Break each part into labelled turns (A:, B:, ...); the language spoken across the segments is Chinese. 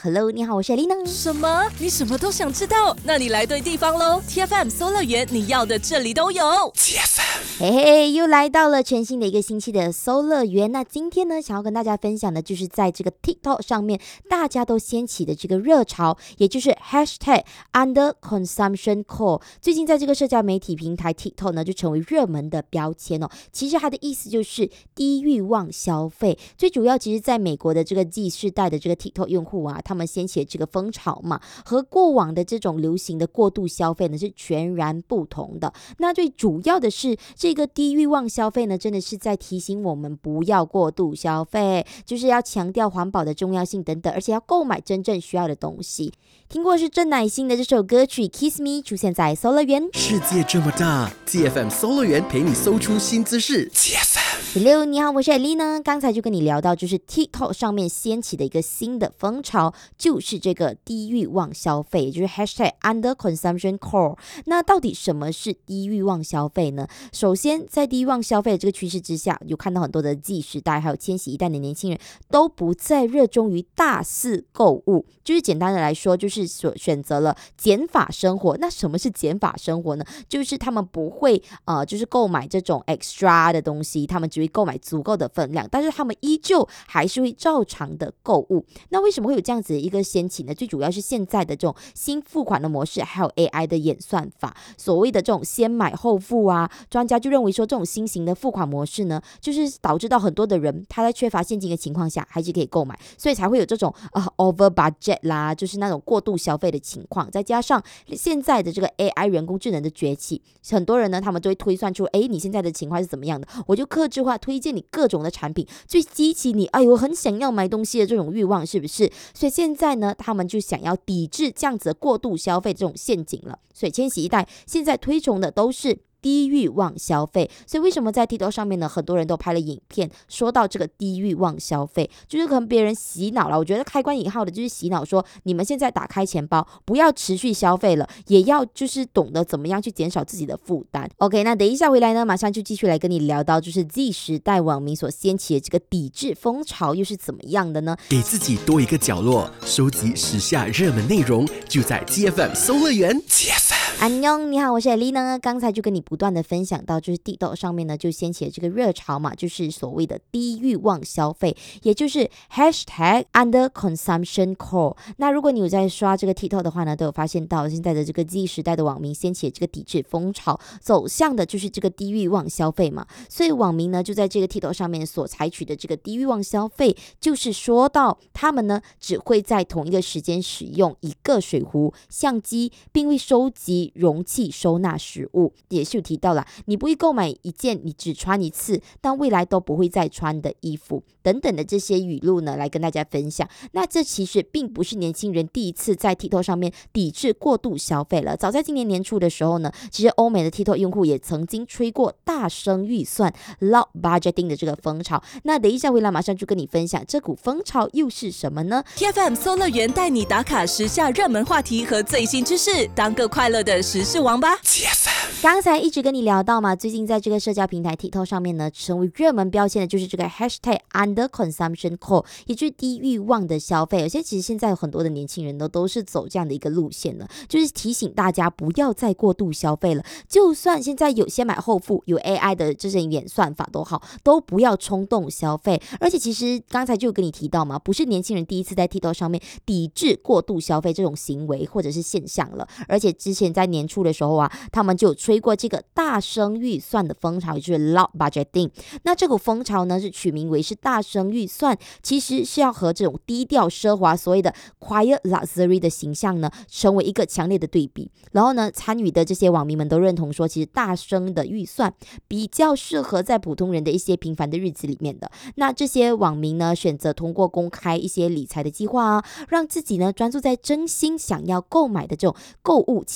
A: Hello， 你好，我是丽娜。
B: 什么？你什么都想知道？那你来对地方喽 ！TFM 搜乐园，你要的这里都有。
A: TFM， 嘿嘿，又来到了全新的一个星期的搜乐园。那今天呢，想要跟大家分享的就是在这个 TikTok 上面，大家都掀起的这个热潮，也就是 #UnderConsumptionCore。最近在这个社交媒体平台 TikTok 呢，就成为热门的标签哦。其实它的意思就是低欲望消费。最主要，其实在美国的这个 Z 世代的这个 TikTok 用户啊，他们掀起的这个风潮嘛，和过往的这种流行的过度消费呢是全然不同的。那最主要的是，这个低欲望消费呢，真的是在提醒我们不要过度消费，就是要强调环保的重要性等等，而且要购买真正需要的东西。听过是郑乃馨的这首歌曲 Kiss Me 出现在搜乐园。
C: 世界这么大， TFM 搜乐园陪你搜出新知识。
A: Hello， 你好，我是Elena。刚才就跟你聊到，就是 TikTok 上面掀起的一个新的风潮，就是这个低欲望消费，也就是 #UnderConsumptionCore。那到底什么是低欲望消费呢？首先，在低欲望消费的这个趋势之下，有看到很多的 Z 时代还有千禧一代的年轻人都不再热衷于大肆购物，就是简单的来说，就是选择了减法生活。那什么是减法生活呢？就是他们不会就是购买这种 extra 的东西，他们只会购买足够的分量，但是他们依旧还是会照常的购物。那为什么会有这样子的一个掀起呢？最主要是现在的这种新付款的模式，还有 AI 的演算法，所谓的这种先买后付啊，专家就认为说这种新型的付款模式呢，就是导致到很多的人他在缺乏现金的情况下还是可以购买，所以才会有这种over budget 啦，就是那种过度消费的情况。再加上现在的这个 AI 人工智能的崛起，很多人呢他们就会推算出，你现在的情况是怎么样的，我就客制化推荐你各种的产品，最激起你我很想要买东西的这种欲望，是不是？所以现在呢，他们就想要抵制这样子的过度消费这种陷阱了。所以千禧一代现在推崇的都是低欲望消费。所以为什么在 TikTok 上面呢，很多人都拍了影片说到这个低欲望消费，就是可能别人洗脑了，我觉得开关引号的就是洗脑，说你们现在打开钱包不要持续消费了，也要就是懂得怎么样去减少自己的负担。 OK， 那等一下回来呢，马上就继续来跟你聊到就是 Z 时代网民所掀起的这个抵制风潮又是怎么样的呢？
C: 给自己多一个角落，收集时下热门内容，就在 TFM 搜乐园。
A: 安妞，你好，我是Elena。刚才就跟你不断的分享到，就是 TikTok 上面呢就掀起了这个热潮嘛，就是所谓的低欲望消费，也就是 #UnderConsumptionCore。 那如果你有在刷这个 TikTok 的话呢，都有发现到现在的这个 Z 时代的网民掀起了这个抵制风潮，走向的就是这个低欲望消费嘛。所以网民呢就在这个 TikTok 上面所采取的这个低欲望消费，就是说到他们呢只会在同一个时间使用一个水壶、相机，并会收集容器收纳食物。也是有提到了，你不会购买一件你只穿一次但未来都不会再穿的衣服等等的这些语录呢，来跟大家分享。那这其实并不是年轻人第一次在 TikTok 上面抵制过度消费了。早在今年年初的时候呢，其实欧美的 TikTok 用户也曾经吹过大声预算 loud budgeting 的这个风潮。那等一下回来马上就跟你分享这股风潮又是什么呢？
B: TFM 搜乐园带你打卡时下热门话题和最新知识，当个快乐的时事王吧。
A: 刚才一直跟你聊到嘛，最近在这个社交平台 TikTok 上面呢，成为热门标签的就是这个 #UnderConsumptionCore， 也就是低欲望的消费。而且其实现在有很多的年轻人都是走这样的一个路线了，就是提醒大家不要再过度消费了。就算现在有先买后付，有 AI 的这些演算法都好，都不要冲动消费。而且其实刚才就有跟你提到嘛，不是年轻人第一次在 TikTok 上面抵制过度消费这种行为或者是现象了。而且之前在年初的时候啊，他们就有吹过这个大声预算的风潮，也就是 loud budgeting。 那这股风潮呢是取名为是大声预算，其实是要和这种低调奢华所谓的 quiet luxury 的形象呢成为一个强烈的对比。然后呢，参与的这些网民们都认同说，其实大声的预算比较适合在普通人的一些平凡的日子里面的。那这些网民呢选择通过公开一些理财的计划啊，让自己呢专注在真心想要购买的这种购物清单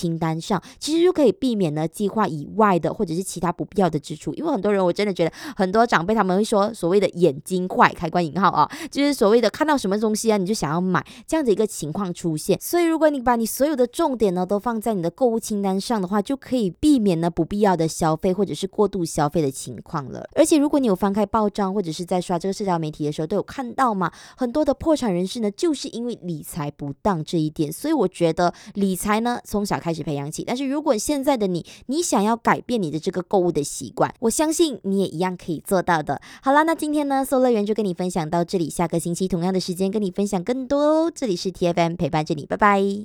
A: 上，其实就可以避免呢计划以外的或者是其他不必要的支出。因为很多人我真的觉得很多长辈他们会说所谓的眼睛坏开关引号啊，就是所谓的看到什么东西啊你就想要买这样的一个情况出现。所以如果你把你所有的重点呢都放在你的购物清单上的话，就可以避免呢不必要的消费或者是过度消费的情况了。而且如果你有翻开报章或者是在刷这个社交媒体的时候都有看到嘛，很多的破产人士呢就是因为理财不当这一点。所以我觉得理财呢从小开始培养起，但是如果现在的你想要改变你的这个购物的习惯，我相信你也一样可以做到的。好啦，那今天呢搜乐园就跟你分享到这里，下个星期同样的时间跟你分享更多哦。这里是 TFM 陪伴着你，拜拜。